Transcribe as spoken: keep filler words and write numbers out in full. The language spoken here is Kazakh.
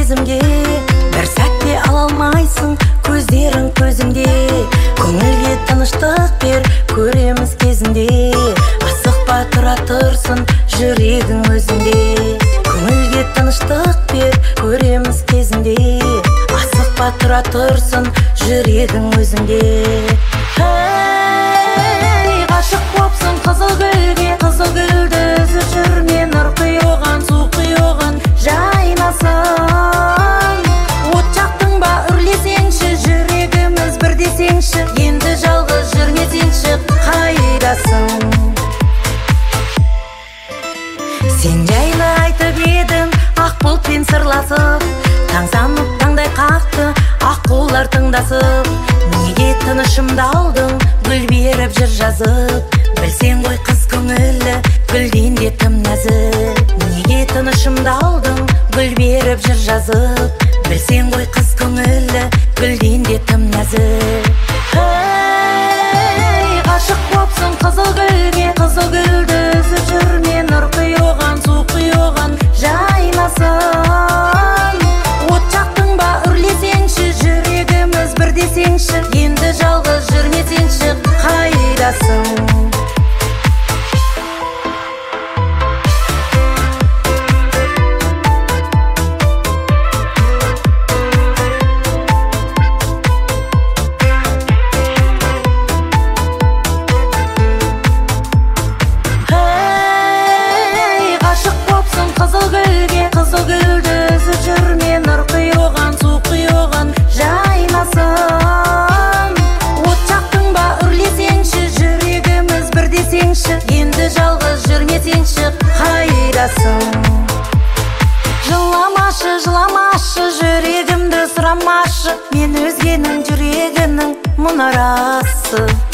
сезімге, бір сәтте ала алмайсың көздерің көзімде. Көңілге тыныштық бер, көреміз кезінде. Асықпа тұра тұрсын жүрегің өзінде. Көңілге тыныштық бер, көреміз кезінде. Асықпа тұра тұрсын жүрегің өзінде. Ей, ғашық бопсың қызыл гүлге, қызыл гүлді үзіп жүрме, нұр құйылған, су құйылған жайнасын. От жақтың ба үрлесеңші, жүрегіміз бір десеңші, енді жалғыз жүрмесеңші, қайдасың? Сен жайлы айтып едің, ақ бұлтпен сырласып, таңсанып таңдай қақты, ақ қолдар тыңдасып. Неге тынышымды алдың, гүл беріп жыр жазып? Білсең ғой қыз көңілі, гүлден де тым нәзік. Неге тынышымды алдың, гүл беріп жыр жазып? Білсең ғой қыз көңілі, гүлден де тым нәзік. Ей, ғашық бопсың қызыл гүлге, қызыл гүлді үзіп жүрме, нұр құйылған, су құйылған жайнасын. От жақтың ба үрлесеңші, жүрегіміз бір десеңші, енді жалғыз жүрмесеңші, қайдасың? Қызыл гүлге, қызыл гүлді үзіп жүрме, нұр құйылған, су құйылған жайнасын. От жақтың ба үрлесеңші, жүрегіміз бір десеңші, енді жалғыз жүрмесеңші, қайдасың? Жыламашы, жыламашы, жүрегімді сұрамашы, мен өзгенің жүрегінің мұнарасы.